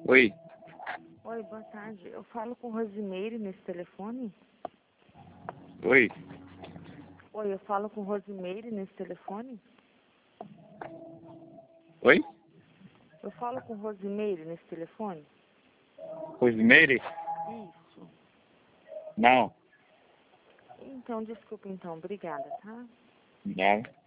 Oi. Oi, boa tarde. Eu falo com Rosimeire nesse telefone? Oi. Oi, eu falo com Rosimeire nesse telefone? Oi? Eu falo com Rosimeire nesse telefone? Rosimeire? Isso. Não. Então, desculpa então. Obrigada, tá? Não.